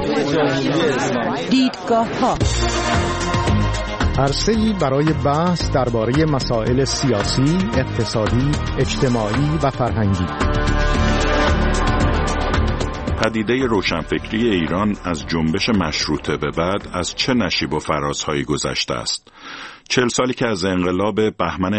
دیدگاه‌ها عرصه‌ای برای بحث درباره مسائل سیاسی، اقتصادی، اجتماعی و فرهنگی. پدیده روشنفکری ایران از جنبش مشروطه به بعد از چه نشیب و فرازهایی گذشته است؟ 40 سالی که از انقلاب بهمن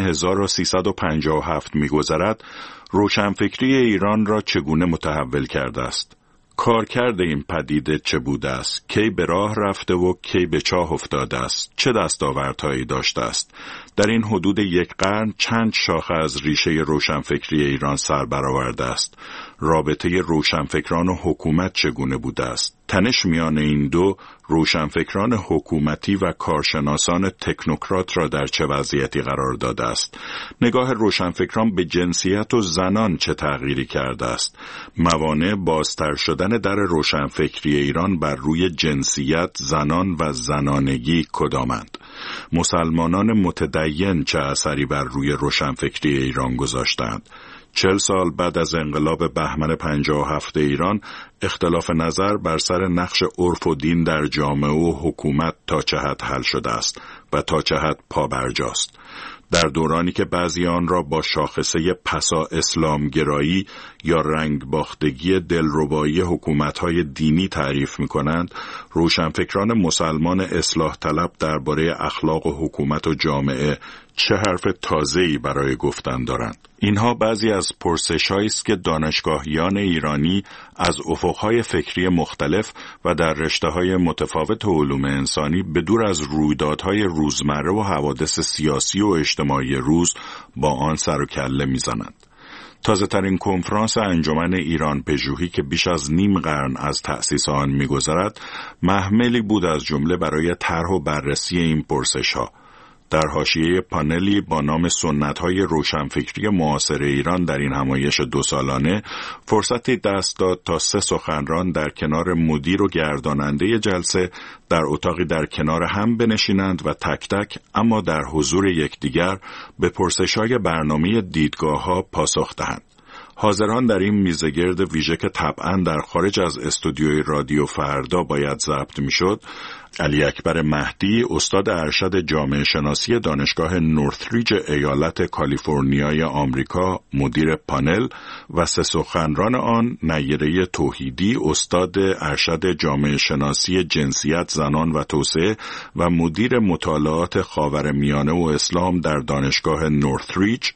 1357 می‌گذرد، روشنفکری ایران را چگونه متحول کرده است؟ کارکرد این پدیده چه بوده است؟ کی به راه رفته و کی به چاه افتاده است؟ چه دستاوردهایی داشته است؟ در این حدود یک قرن چند شاخه از ریشه روشنفکری ایران سر برآورده است؟ رابطه روشنفکران و حکومت چگونه بوده است؟ تنش میان این دو روشنفکران حکومتی و کارشناسان تکنوکرات را در چه وضعیتی قرار داده است؟ نگاه روشنفکران به جنسیت و زنان چه تغییری کرده است؟ موانع بازتر شدن در روشنفکری ایران بر روی جنسیت، زنان و زنانگی کدامند؟ مسلمانان متدین چه اثری بر روی روشنفکری ایران گذاشتند؟ 40 سال بعد از انقلاب بهمن 57 ایران، اختلاف نظر بر سر نقش عرف و دین در جامعه و حکومت تا چه حد حل شده است و تا چه حد پابرجاست. در دورانی که بعضی آن را با شاخصه پسا اسلامگرایی یا رنگ باختگی دلربایی حکومت‌های دینی تعریف می‌کنند، روشنفکران مسلمان اصلاح طلب درباره اخلاق و حکومت و جامعه چه حرف تازه‌ای برای گفتن دارند؟ اینها بعضی از پرسش‌هایی است که دانشگاهیان ایرانی از افق‌های فکری مختلف و در رشته‌های متفاوت علوم انسانی به دور از رویدادهای روزمره و حوادث سیاسی و اجتماعی روز با آن سر و کله می‌زنند. تازه‌ترین کنفرانس انجمن ایران پژوهی که بیش از نیم قرن از تأسیس آن می‌گذرد، محملی بود از جمله برای طرح و بررسی این پرسش‌ها. در حاشیه پانلی با نام سنت‌های روشنفکری معاصر ایران در این همایش 2 سالانه فرصتی دست داد تا 3 سخنران در کنار مدیر و گرداننده جلسه در اتاقی در کنار هم بنشینند و تک تک اما در حضور یکدیگر به پرسش‌های برنامه دیدگاه‌ها پاسخ دهند. حاضران در این میزگرد ویژه که طبعاً در خارج از استودیوی رادیو فردا باید ضبط میشد، علی اکبر مهدی، استاد ارشد جامعه شناسی دانشگاه نورثریج ایالت کالیفرنیای آمریکا، مدیر پانل و 3 سخنران آن، نیره توحیدی، استاد ارشد جامعه شناسی جنسیت، زنان و توسعه و مدیر مطالعات خاورمیانه و اسلام در دانشگاه نورثریج،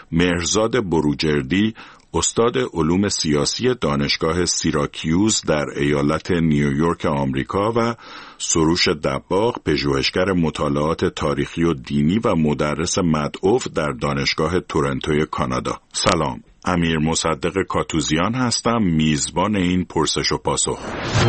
مهرزاد بروجردی، استاد علوم سیاسی دانشگاه سیراکیوز در ایالت نیویورک آمریکا و سروش دباغ، پژوهشگر مطالعات تاریخی و دینی و مدرس مدعو در دانشگاه تورنتوی کانادا. سلام، امیر مصدق کاتوزیان هستم، میزبان این پرسش و پاسخ.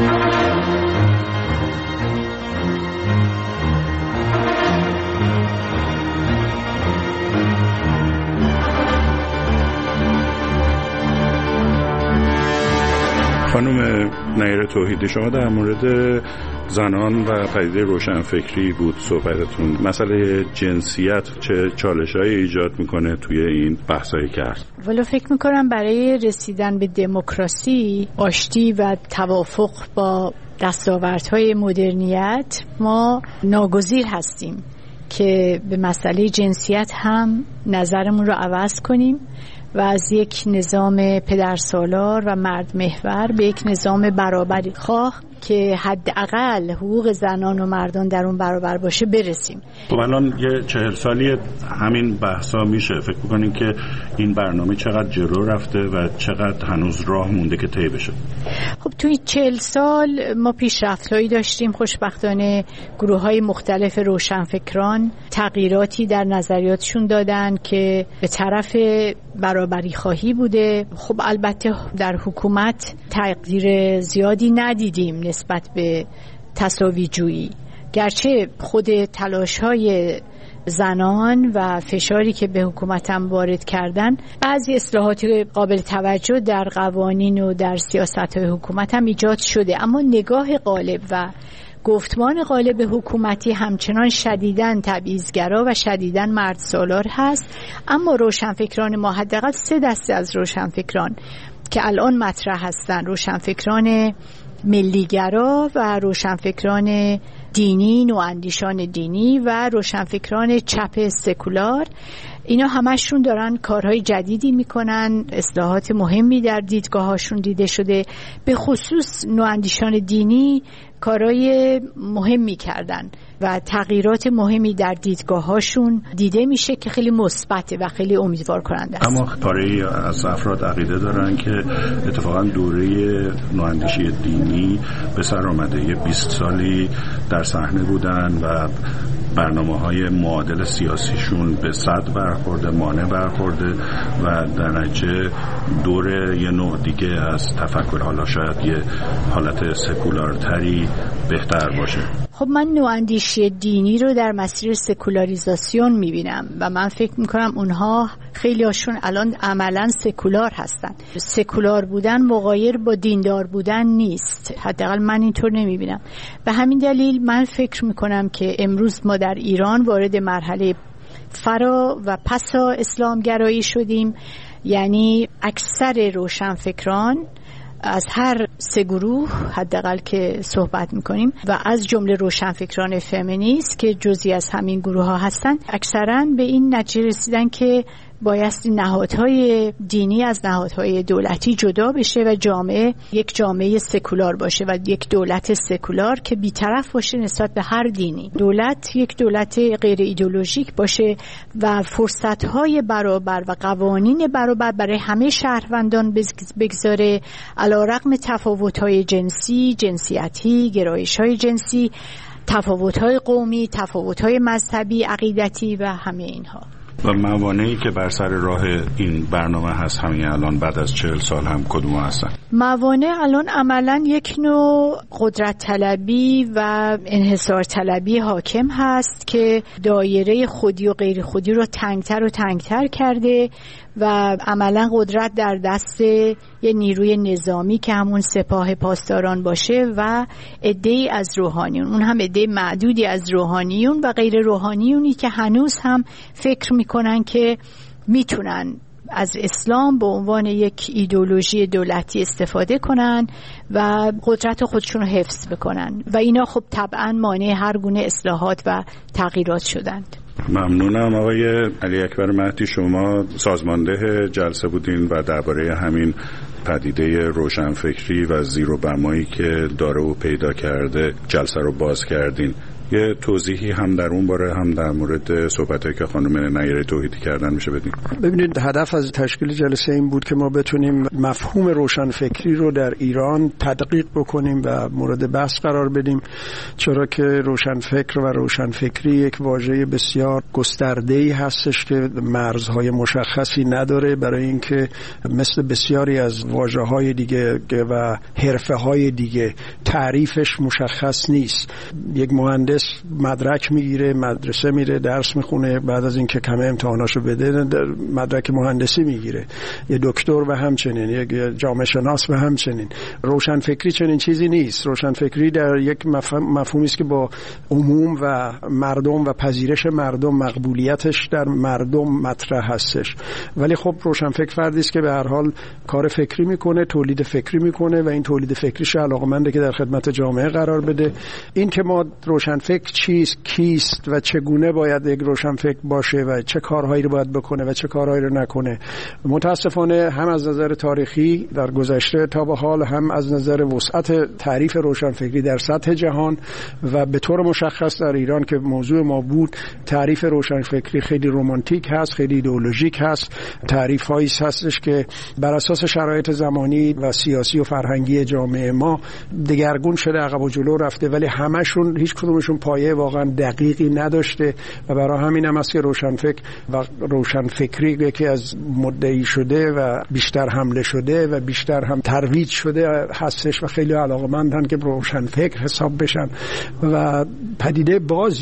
خانم نیره توحیدی، شما در مورد زنان و پدیده روشنفکری بود صحبتتون. مسئله جنسیت چه چالش‌هایی ایجاد میکنه توی این بحثایی کرد؟ ولی فکر میکنم برای رسیدن به دموکراسی، آشتی و توافق با دستاوردهای مدرنیت ما ناگزیر هستیم که به مسئله جنسیت هم نظرمون رو عوض کنیم و از یک نظام پدرسالار و مرد محور به یک نظام برابری خواه که حداقل حقوق زنان و مردان در اون برابر باشه برسیم. خب الان یه 40 سالی همین بحثا میشه. فکر می‌کنین که این برنامه چقدر جلو رفته و چقدر هنوز راه مونده که طی بشه؟ خب توی 40 سال ما پیشرفت‌هایی داشتیم. خوشبختانه گروه‌های مختلف روشنفکران تغییراتی در نظریاتشون دادن که به طرف برابری خواهی بوده. خب البته در حکومت تغییر زیادی ندیدیم نسبت به تساوی جویی، گرچه خود تلاش‌های زنان و فشاری که به حکومت هم وارد کردن بعضی اصلاحات قابل توجه در قوانین و در سیاست‌های حکومت هم ایجاد شده، اما نگاه غالب و گفتمان غالب حکومتی همچنان شدیداً تبعیض‌گرا و شدیداً مردسالار هست. اما روشنفکران ما، حداقل 3 دسته از روشنفکران که الان مطرح هستن، روشنفکران ملیگرا و روشنفکران دینی، نواندیشان دینی و روشنفکران چپ سکولار، اینا همشون دارن کارهای جدیدی میکنن، اصلاحات مهمی در دیدگاهاشون دیده شده. به خصوص نواندیشان دینی کارهای مهمی کردن و تغییرات مهمی در دیدگاهاشون دیده میشه که خیلی مثبته و خیلی امیدوار کننده است. اما پاره‌ای از افراد عقیده دارن که اتفاقا دوره نواندیشی دینی به سر آمده، یه 20 سالی در صحنه بودن و برنامه‌های معادل سیاسیشون به صد برخورده، مانع برخورده و در نتیجه دور یه نوع دیگه از تفکر، حالا شاید یه حالت سکولارتری بهتر باشه. خب من نواندیشی دینی رو در مسیر سکولاریزاسیون میبینم و من فکر میکنم اونها خیلی هاشون الان عملا سکولار هستن. سکولار بودن مغایر با دیندار بودن نیست، حداقل من اینطور نمیبینم. به همین دلیل من فکر میکنم که امروز ما در ایران وارد مرحله فرا و پسا اسلامگرایی شدیم، یعنی اکثر روشنفکران از هر سه گروه حداقل که صحبت میکنیم و از جمله روشنفکران فمینیست که جزئی از همین گروه ها هستن، اکثرا به این نتیجه رسیدن که بایستی نهادهای دینی از نهادهای دولتی جدا بشه و جامعه یک جامعه سکولار باشه و یک دولت سکولار که بی‌طرف باشه نسبت به هر دینی. دولت یک دولت غیر ایدئولوژیک باشه و فرصتهای برابر و قوانین برابر برای همه شهروندان بگذاره، علی‌رغم تفاوت‌های جنسی، جنسیتی، گرایش‌های جنسی، تفاوت‌های قومی، تفاوت‌های مذهبی، عقیدتی و همه اینها. و موانعی که بر سر راه این برنامه هست همین الان بعد از 40 سال هم کدوم هستن؟ موانع الان عملا یک نوع قدرت طلبی و انحصار طلبی حاکم هست که دایره خودی و غیر خودی رو تنگتر و تنگتر کرده و عملا قدرت در دست یه نیروی نظامی که همون سپاه پاسداران باشه و عده‌ای از روحانیون، اون هم عده معدودی از روحانیون و غیر روحانیونی که هنوز هم فکر میکنن که میتونن از اسلام به عنوان یک ایدئولوژی دولتی استفاده کنن و قدرت خودشون رو حفظ بکنن و اینا خب طبعا مانع هر گونه اصلاحات و تغییرات شدند. ممنونم آقای علی اکبر مهدی، شما سازمانده جلسه بودین و درباره همین پدیده روشنفکری و زیر و بمایی که داره و پیدا کرده جلسه رو باز کردین. یه توضیحی هم در اون باره هم در مورد صحبتایی که خانم نیره توحیدی کردن میشه بدین؟ ببینید، هدف از تشکیل جلسه این بود که ما بتونیم مفهوم روشنفکری رو در ایران تدقیق بکنیم و مورد بحث قرار بدیم، چرا که روشنفکر و روشنفکری یک واژه بسیار گسترده‌ای هستش که مرزهای مشخصی نداره، برای اینکه مثل بسیاری از واژه‌های دیگه و حرفه‌های دیگه تعریفش مشخص نیست. یک مهندس مدرک میگیره، مدرسه میره، درس میخونه، بعد از اینکه کمه امتحاناشو بده مدرک مهندسی میگیره. یه دکتر و همچنین، یک جامعه شناس و همچنین. روشنفکری چنین چیزی نیست. روشنفکری در یک مفهومی است که با عموم و مردم و پذیرش مردم، مقبولیتش در مردم مطرح هستش. ولی خب روشنفکر فردی است که به هر حال کار فکری میکنه، تولید فکری میکنه و این تولید فکریش علاقه‌منده که در خدمت جامعه قرار بده. این که ما روشنفکر چیست، کیست و چگونه باید یک روشنفکر باشه و چه کارهایی رو باید بکنه و چه کارهایی رو نکنه، متاسفانه هم از نظر تاریخی در گذشته تا به حال، هم از نظر وسعت تعریف روشنفکری در سطح جهان و به طور مشخص در ایران که موضوع ما بود، تعریف روشنفکری خیلی رمانتیک هست، خیلی ایدئولوژیک هست. تعریف‌هایی هستش که بر اساس شرایط زمانی و سیاسی و فرهنگی جامعه ما دگرگون شده، عقب و جلو رفته، ولی همشون هیچ کدومشون پایه واقعا دقیقی نداشته و برای همین هم است که روشنفکر و روشنفکری یکی از مدعی شده و بیشتر حمله شده و بیشتر هم ترویج شده هستش و خیلی علاقه‌مندن که روشنفکر حساب بشن و پدیده بازیه.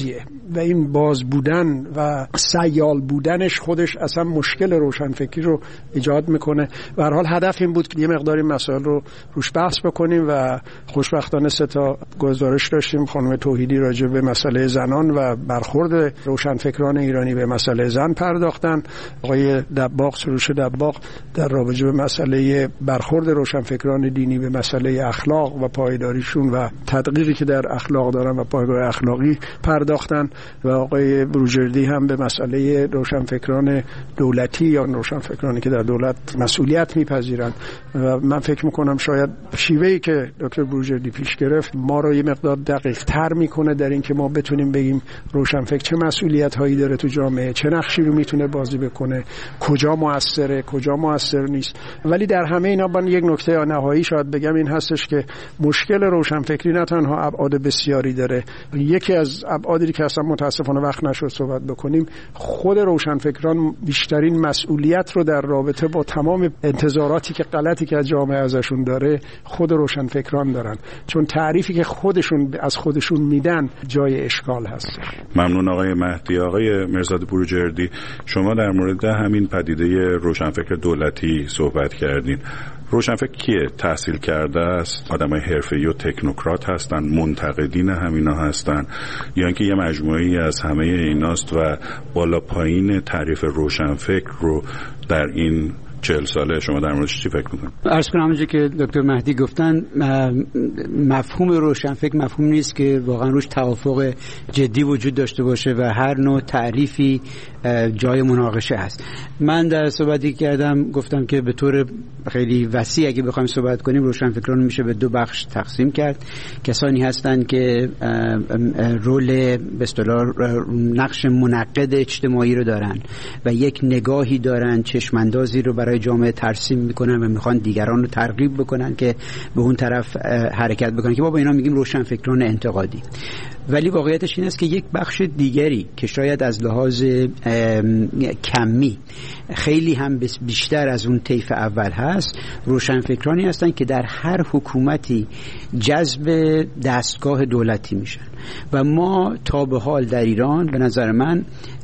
و این باز بودن و سیال بودنش خودش اصلا مشکل روشنفکری رو ایجاد میکنه. به هر حال هدف این بود که یه مقداری مسائل رو روش بحث بکنیم و خوشبختانه 3 تا گزارش داشتیم. خانم توحیدی راجع به مسئله زنان و برخورد روشنفکران ایرانی به مسئله زن پرداختن. آقای دباغ، سروش دباغ، در رابطه به مسئله برخورد روشنفکران دینی به مسئله اخلاق و پایداریشون و تدقیقی که در اخلاق دارن و پایگاه اخلاقی پرداختن و آقای بروجردی هم به مسئله روشنفکران دولتی یا روشنفکرانی که در دولت مسئولیت میپذیرند. و من فکر میکنم شاید شیوهی که دکتر بروجردی پیش گرفت ما رو یه مقدار دقیق تر میکنه در این که ما بتونیم بگیم روشنفکر چه مسئولیت هایی داره تو جامعه، چه نقشی رو میتونه بازی بکنه، کجا موثره، کجا موثر نیست. ولی در همه اینا من یک نکته نهایی شاید بگم این هستش که مشکل روشنفکری نه تنها ابعاد بسیاری داره. یکی از ابعادی که اصلا متاسفانه وقت نشد صحبت بکنیم، خود روشنفکران بیشترین مسئولیت رو در رابطه با تمام انتظاراتی که غلطی که از جامعه ازشون داره خود روشنفکران دارن، چون تعریفی که خودشون از خودشون میدن جای اشکال هست. ممنون آقای مهدی. آقای مرزاد بروجردی، شما در مورد همین پدیده روشنفکر دولتی صحبت کردین. روشنفکر کیه؟ تحصیل کرده است، آدمای حرفه‌ای و تکنوکرات هستن، منتقدین همینا هستن، یا اینکه یه مجموعه‌ای از همه ایناست و بالا پایین تعریف روشنفکر رو در این 40 ساله شما در موردش چی فکر می‌کنید؟ عرض کنم همونجوری که دکتر مهدی گفتن، مفهوم روشنفکر مفهوم نیست که واقعا روش توافق جدی وجود داشته باشه و هر نوع تعریفی جای مناقشه هست. من در صحبتی کردم گفتم که به طور خیلی وسیع اگه بخوایم صحبت کنیم روشنفکران میشه به 2 بخش تقسیم کرد. کسانی هستند که رول به اصطلاح نقش منقد اجتماعی رو دارن و یک نگاهی دارن، چشماندازی رو برای جامعه ترسیم میکنن و میخوان دیگران رو ترغیب بکنن که به اون طرف حرکت بکنن، که ما با اینا میگیم روشنفکران انتقادی. ولی واقعیتش این است که یک بخش دیگری که شاید از لحاظ کمی خیلی هم بیشتر از اون طیف اول هست، روشنفکرانی هستن که در هر حکومتی جذب دستگاه دولتی میشن. و ما تا به حال در ایران به نظر من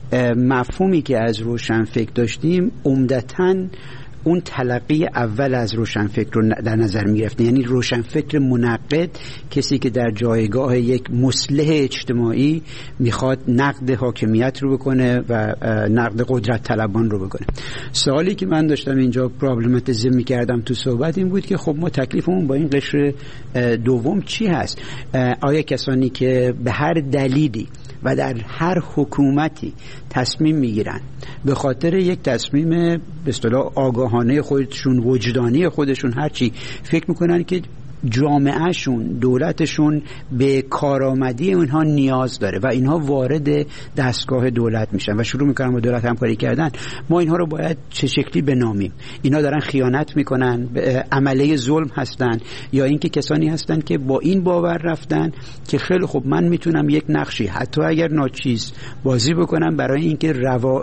مفهومی که از روشنفکر داشتیم عمدتاً اون تلقی اول از روشنفکر رو در نظر می‌گرفتیم، یعنی روشنفکر منقد، کسی که در جایگاه یک مصلح اجتماعی میخواد نقد حاکمیت رو بکنه و نقد قدرت طلبان رو بکنه. سوالی که من داشتم اینجا پرابلماتیزه می‌کردم تو صحبت این بود که خب ما تکلیفمون با این قشر دوم چی هست؟ آیا کسانی که به هر دلیلی و در هر حکومتی تصمیم میگیرن به خاطر یک تصمیم به اصطلاح آگاهانه خودشون، وجدانی خودشون، هرچی فکر میکنن که جامعهشون، دولتشون به کارآمدی اونها نیاز داره و اینها وارد دستگاه دولت میشن و شروع میکنن با دولت همکاری کردن، ما اینها رو باید چه شکلی بنامیم؟ اینا دارن خیانت میکنن، عمله ظلم هستن، یا اینکه کسانی هستن که با این باور رفتن که خیلی خب من میتونم یک نقشی حتی اگر ناچیز بازی بکنم برای اینکه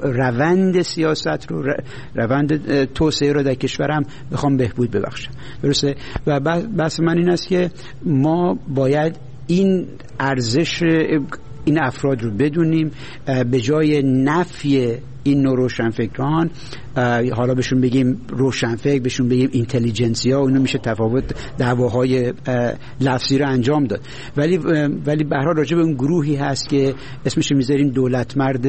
روند سیاست رو، روند توسعه رو در کشورم بخوام بهبود ببخشم. درسته؟ و بس من این است که ما باید این ارزش این افراد رو بدونیم، به جای نفی این نوع روشنفکران، حالا بهشون بگیم روشنفکر، بهشون بگیم اینتلیجنسیا، اونو میشه تفاوت دعواهای لفظی رو انجام داد. ولی به هر حال راجع به اون گروهی هست که اسمش میذاریم دولت مرد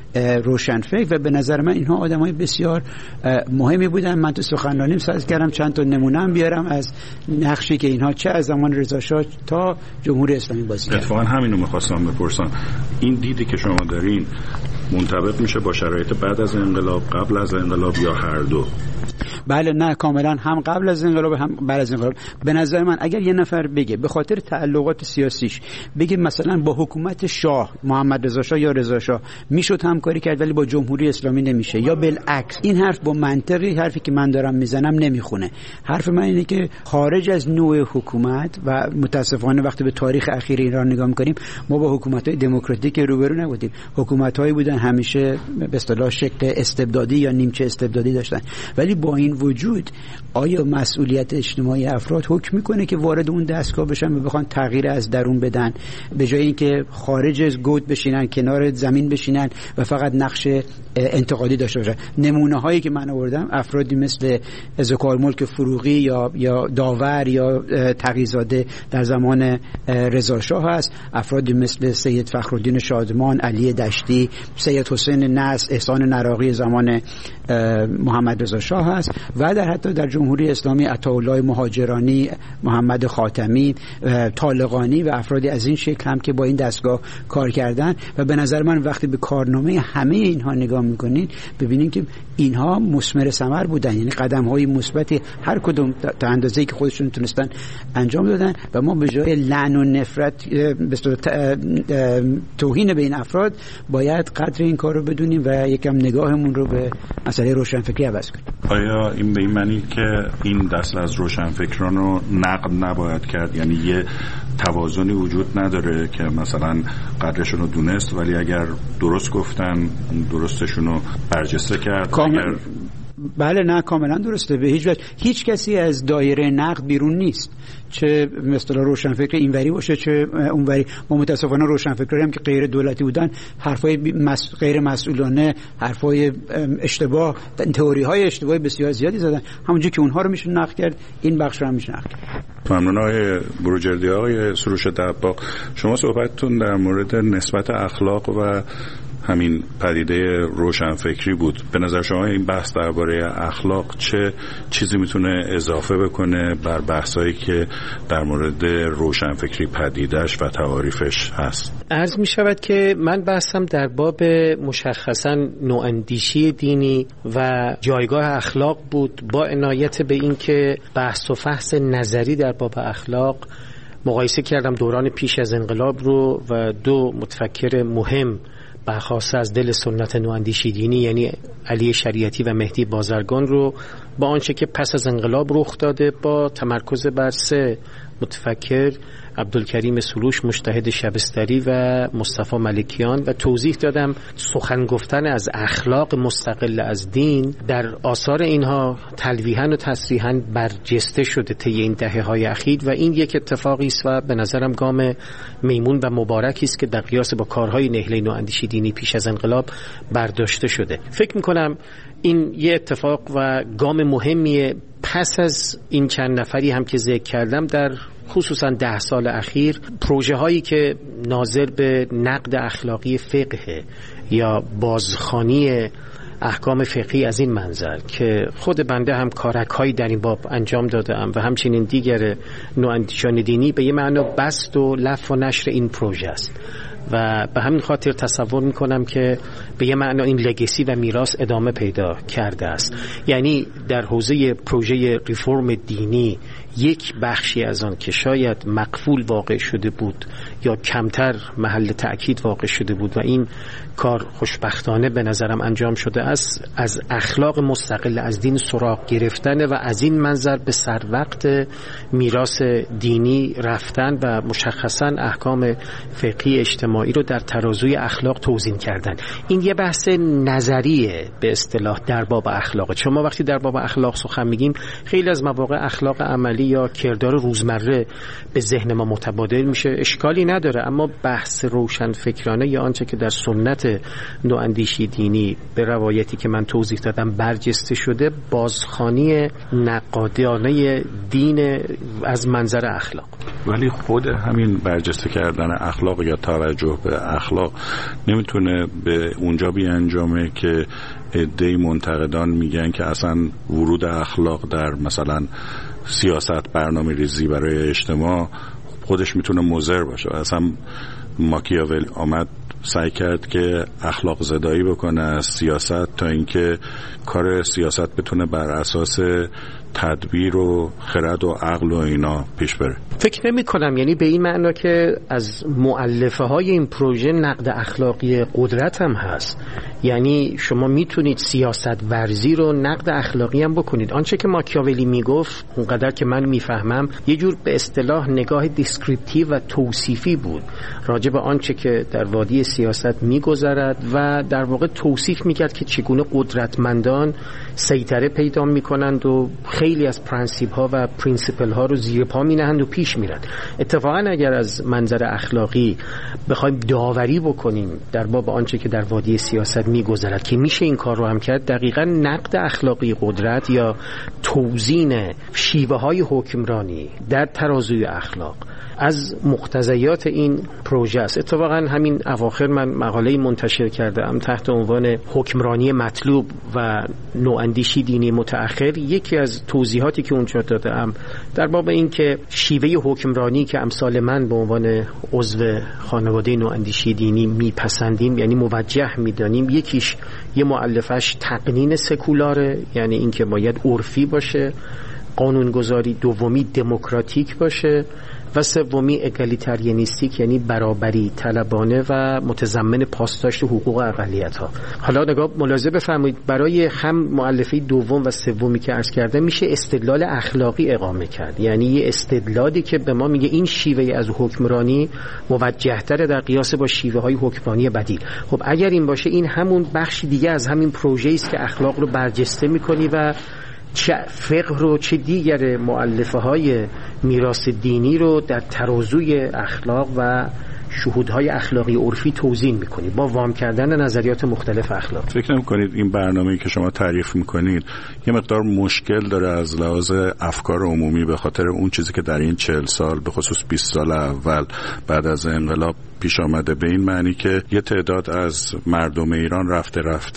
روشنفکر و به نظر من اینها آدمای بسیار مهمی بودن. من تو سخنرانیم سعی کردم چند تا نمونه بیارم از نقشی که اینها چه از زمان رضا شاه تا جمهوری اسلامی بازی کردن. اتفاقا همینو می‌خواستم بپرسم، این دیدی که شما دارین منطبق میشه با شرایط بعد از انقلاب، قبل از انقلاب یا هر دو؟ بله، نه کاملا، هم قبل از انقلاب هم بعد از انقلاب. به نظر من اگر یه نفر بگه به خاطر تعلقات سیاسیش بگه مثلا با حکومت شاه، محمد رضا شاه یا رضا شاه میشد همکاری کرد ولی با جمهوری اسلامی نمیشه، یا بالعکس، این حرف با منطقی حرفی که من دارم میزنم نمیخونه. حرف من اینه که خارج از نوع حکومت و متاسفانه وقتی به تاریخ اخیر ایران نگاه میکنیم ما با حکومت‌های دموکراتیک روبرو نبودیم. حکومت‌هایی بودن همیشه به اصطلاح شکل استبدادی یا نیمچه استبدادی داشتن، ولی با این این وجود آیا مسئولیت اجتماعی افراد حکم میکنه که وارد اون دستگاه بشن و بخوان تغییر از درون بدن، به جای اینکه خارج از گود بشینن، کنار زمین بشینن و فقط نقش انتقادی داشته باشن؟ نمونه هایی که من آوردم افرادی مثل ذوالملک فروغی یا داور یا تقی‌زاده در زمان رضا شاه هست، افرادی مثل سید فخرالدین شادمان، علی دشتی، سید حسین نصر، احسان نراقی زمان محمد رضا شاه هست و حتی در جمهوری اسلامی عطاالله مهاجرانی، محمد خاتمی، طالقانی و افرادی از این شکل هم که با این دستگاه کار کردن. و به نظر من وقتی به کارنامه همه اینها نگاه میکنین ببینین که اینها مثمر ثمر بودن، یعنی قدم‌های مثبتی هر کدوم تا اندازه‌ای که خودشون تونستن انجام دادن و ما به جای لعن و نفرت به صورت توهین به این افراد باید قدر این کار رو بدونیم و یکم نگاهمون رو به مسئله روشنفکری عوض کنیم. آیا این به این معنی که این دست از روشنفکران رو نقد نباید کرد؟ یعنی یه توازنی وجود نداره که مثلا قدرشون رو دونست ولی اگر درست گفتن درستشون رو برجسته کرد؟ بله نه کاملا درسته. به هیچ وجه هیچ کسی از دایره نقد بیرون نیست، چه مثلا روشنفکر اینوری باشه چه اونوری. ما متاسفانه روشنفکرایی هم که غیر دولتی بودن حرفای غیر مسئولانه، حرفای اشتباه، تئوری‌های اشتباهی بسیار زیادی زدن. همونجوری که اونها رو میشه نقد کرد این بخش رو هم میشه نقد کرد. ممنون آقای بروجردی. آقای سروش دباغ، شما صحبتتون در مورد نسبت اخلاق و همین پدیده روشنفکری بود. به نظر شما این بحث درباره اخلاق چه چیزی میتونه اضافه بکنه بر بحثایی که در مورد روشنفکری پدیدهش و تعاریفش هست؟ عرض می شود که من بحثم در باب مشخصا نواندیشی دینی و جایگاه اخلاق بود، با عنایت به این که بحث و فحص نظری در باب اخلاق مقایسه کردم دوران پیش از انقلاب رو و دو متفکر مهم برخواسته از دل سنت نواندیشی دینی یعنی علی شریعتی و مهدی بازرگان رو با آنچه که پس از انقلاب رخ داده با تمرکز بر سه متفکر عبدالکریم سروش، مجتهد شبستری و مصطفی ملکیان و توضیح دادم سخن گفتن از اخلاق مستقل از دین در آثار اینها تلویحاً و تصریحاً برجسته شده طی این دهه‌های اخیر و این یک اتفاقی است و به نظرم گام میمون و مبارکی است که در قیاس با کارهای نهله نواندیشی دینی پیش از انقلاب برداشته شده. فکر می‌کنم این یه اتفاق و گام مهمیه. پس از این چند نفری هم که ذکر کردم در خصوصا 10 سال اخیر پروژه هایی که ناظر به نقد اخلاقی فقه یا بازخوانی احکام فقهی از این منظر که خود بنده هم کارک هایی در این باب انجام دادم و همچنین دیگر نواندیشان دینی به یه معنا بست و لف و نشر این پروژه است و به همین خاطر تصور میکنم که به یه معنا این لگسی و میراث ادامه پیدا کرده است. یعنی در حوزه پروژه ریفرم دینی یک بخشی از آن که شاید مقفول واقع شده بود یا کمتر محل تأکید واقع شده بود و این کار خوشبختانه به نظرم انجام شده است، از اخلاق مستقل از دین سراغ گرفتن و از این منظر به سر وقت میراث دینی رفتن و مشخصا احکام فقهی اجتماعی رو در ترازوی اخلاق توزیع کردن. این یه بحث نظریه به اصطلاح در باب اخلاق. چون ما وقتی در باب اخلاق سخن میگیم خیلی از مواقع اخلاق عملی یا کردار روزمره به ذهن ما متبادر میشه، اشکالی نداره، اما بحث روشن فکرانه یا آنچه که در سنت نواندیشی دینی به روایتی که من توضیح دادم برجسته شده بازخوانی نقادانه دین از منظر اخلاق. ولی خود همین برجسته کردن اخلاق یا توجه به اخلاق نمیتونه به اونجا بیانجامه که عده‌ای منتقدان میگن که اصلا ورود اخلاق در مثلا سیاست برنامه ریزی برای اجتماع خودش میتونه مضر باشه. اصلا ماکیاول آمد سعی کرد که اخلاق زدایی بکنه از سیاست تا اینکه کار سیاست بتونه بر اساس تدبیر و خرد و عقل و اینا پیش بره؟ فکر نمی کنم، یعنی به این معنا که از مؤلفه های این پروژه نقد اخلاقی قدرت هم هست. یعنی شما میتونید سیاست ورزی رو نقد اخلاقی هم بکنید. آنچه که ماکیاولی میگفت اونقدر که من میفهمم یه جور به اصطلاح نگاه دیسکریپتیو و توصیفی بود راجع به آنچه که در وادی سیاست میگذرد و در واقع توصیف میکرد که چگونه قدرتمندان سیطره پیدا میکنند و خیلی از پرنسیپ ها و پرینسیپل ها رو زیر پا مینهند و پیش میرن. اتفاقا اگر از منظر اخلاقی بخوایم داوری بکنیم در باب آنچه که در وادی سیاست میگذرد که میشه این کار رو هم کرد، دقیقاً نقد اخلاقی قدرت یا توزین شیوه های حکمرانی در ترازوی اخلاق از مقتضیات این پروژه است. اتفاقا همین اواخر من مقاله منتشر کردم تحت عنوان حکمرانی مطلوب و نواندیشی دینی متأخر. یکی از توضیحاتی که اونجا دادم در باب این که شیوه حکمرانی که امثال من به عنوان عضو خانواده نواندیشی دینی میپسندیم، یعنی موجه میدانیم، یکیش یه مؤلفش تقنین سکولاره، یعنی این که باید عرفی باشه، قانونگذاری دومی دموکراتیک باشه و سومی اگالیتاریانیستیک، یعنی برابری طلبانه و متضمن پاسداشت حقوق اقلیت‌ها. حالا نگاه ملاحظه بفرمایید، برای هم مؤلفه دوم و سومی که عرض کرده میشه استدلال اخلاقی اقامه کرد، یعنی یه استدلالی که به ما میگه این شیوه از حکمرانی موجه‌تر در قیاس با شیوه‌های حکمرانی بدیل. خب اگر این باشه، این همون بخش دیگه از همین پروژه‌ای است که اخلاق رو برجسته می‌کنی و چه فقه رو چه دیگر مؤلفه های میراث دینی رو در ترازوی اخلاق و شهودهای اخلاقی عرفی توزین میکنی با وام کردن نظریات مختلف اخلاق. فکر نمی‌کنید این برنامه‌ای که شما تعریف میکنید یه مقدار مشکل داره از لحاظ افکار عمومی به خاطر اون چیزی که در این 40 سال به خصوص 20 سال اول بعد از انقلاب پیش آمده، به این معنی که یه تعداد از مردم ایران رفته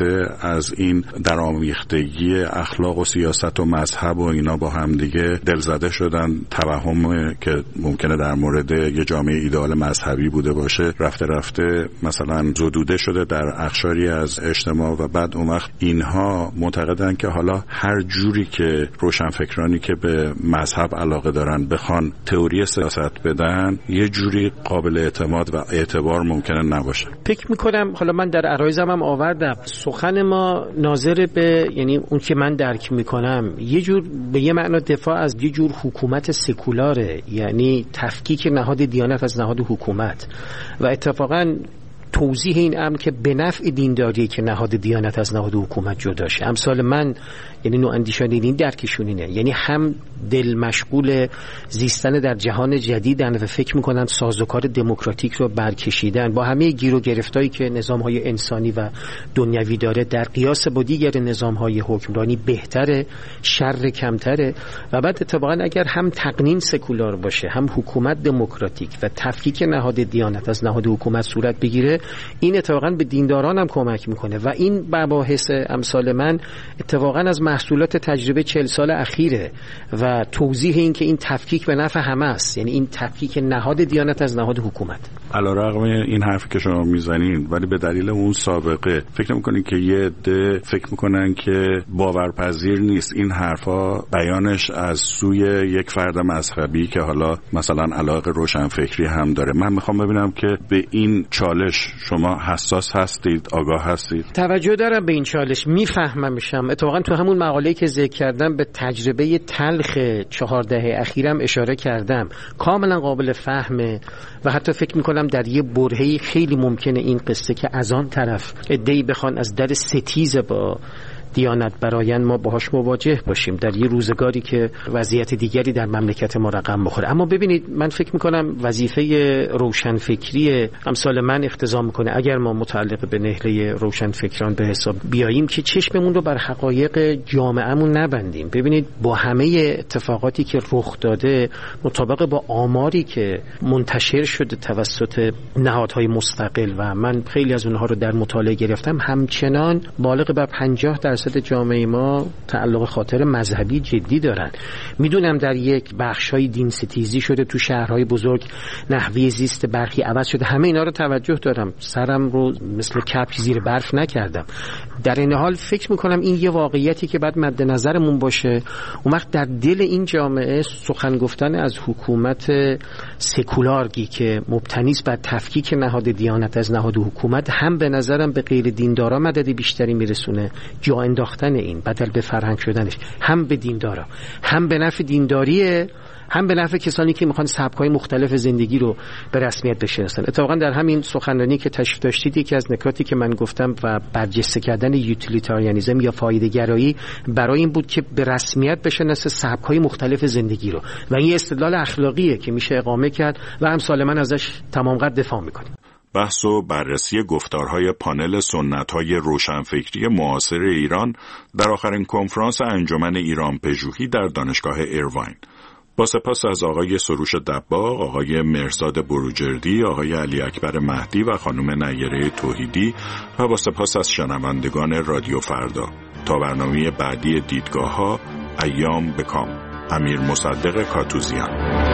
از این درآمیختگی اخلاق و سیاست و مذهب و اینا با هم دیگه دلزده شدن، توهم که ممکنه در مورد یه جامعه ایدئال مذهبی بوده باشه رفته مثلا زدوده شده در اقشاری از اجتماع و بعد اون وقت اینها معتقدن که حالا هر جوری که روشنفکرانی که به مذهب علاقه دارن بخوان تئوری سیاست بدن یه جوری قابل اعتماد و اعتبار ممکنه نباشه. فکر میکنم حالا من در عرایزم هم آوردم سخن ما ناظر به، یعنی اون که من درک میکنم یه جور به یه معنا دفاع از یه جور حکومت سکولاره، یعنی تفکیک نهاد دیانت از نهاد حکومت و اتفاقاً توضیح این امر که به نفع دینداری که نهاد دیانت از نهاد حکومت جدا شه. امثال من یعنی نواندیشان دینی درکشون اینه، یعنی هم دل مشغول زیستن در جهان جدیدن و فکر میکنن سازوکار دموکراتیک رو برکشیدن با همه گیر و گرفتایی که نظام‌های انسانی و دنیوی داره در قیاس با دیگر نظام‌های حکمرانی بهتره، شر کمتره. و بعد اتفاقا اگر هم تقنین سکولار باشه هم حکومت دموکراتیک و تفکیک نهاد دیانت از نهاد حکومت صورت بگیره، این اتفاقا به دینداران هم کمک میکنه و این مباحث امثال من اتفاقا از محصولات تجربه 40 سال اخیره و توضیح این که این تفکیک به نفع همه است، یعنی این تفکیک نهاد دیانت از نهاد حکومت. علیرغم این حرفی که شما میزنین ولی به دلیل اون سابقه فکر نمی‌کنین که یه عده فکر میکنن که باورپذیر نیست این حرفا بیانش از سوی یک فرد مذهبی که حالا مثلا علاقه روشنفکری هم داره؟ من میخوام ببینم که به این چالش شما حساس هستید، آگاه هستید؟ توجه دارم به این چالش، میفهممشم. اتفاقا تو همون مقاله‌ای که ذکر کردم به تجربه تلخ 4 دهه اخیرم اشاره کردم، کاملا قابل فهمه و حتی فکر میکنم در یه برهه‌ای خیلی ممکنه این قصه که از آن طرف عده‌ای بخوان از در ستیز با دیانت برایند ما باهاش مواجه باشیم در یه روزگاری که وضعیت دیگری در مملکت ما رقم بخوره. اما ببینید من فکر میکنم وظیفه روشنفکری امثال من اقتضا میکنه اگر ما متعلق به نهله روشنفکران به حساب بیاییم که چشممون رو بر حقایق جامعهمون نبندیم. ببینید با همه اتفاقاتی که رخ داده مطابق با آماری که منتشر شده توسط نهادهای مستقل و من خیلی از اونها رو در مطالعه گرفتم، همچنان بالغ بر 50% درصد جامعه ما تعلق خاطر مذهبی جدی دارن. میدونم در یک بخشای دین ستیزی شده تو شهرهای بزرگ، نحوه زیست برخی عوض شده، همه اینا رو توجه دارم، سرم رو مثل کپی زیر برف نکردم. در این حال فکر میکنم این یه واقعیتی که بعد مد نظرمون باشه. اون وقت در دل این جامعه سخن گفتن از حکومت سکولارگی که مبتنی است بر تفکیک نهاد دیانت از نهاد حکومت، هم به نظرم به غیر دیندارا مدد بیشتری میرسونه، جا انداختن این بدل به فرهنگ شدنش، هم به دیندارا، هم به نفع دینداریه، هم به نفع کسانی که میخوان سبک‌های مختلف زندگی رو به رسمیت بشناسن. اتفاقا در همین سخنرانی که تشریف داشتید یکی از نکاتی که من گفتم و برجسته کردن یوتیلیتاریانیسم یا فایده‌گرایی برای این بود که به رسمیت بشناسه سبک‌های مختلف زندگی رو و این استدلال اخلاقیه که میشه اقامه کرد و امثال من ازش تمام قد دفاع میکنیم. بحث و بررسی گفتارهای پانل سنت‌های روشنفکری معاصر ایران در آخرین کنفرانس انجمن ایران پژوهی در دانشگاه ایرواین. با سپاس از آقای سروش دباغ، آقای مهرزاد بروجردی، آقای علی اکبر مهدی و خانم نیره توحیدی و با سپاس از شنوندگان رادیو فردا. تا برنامه بعدی دیدگاه‌ها، ایام بکام. امیر مصدق کاتوزیان.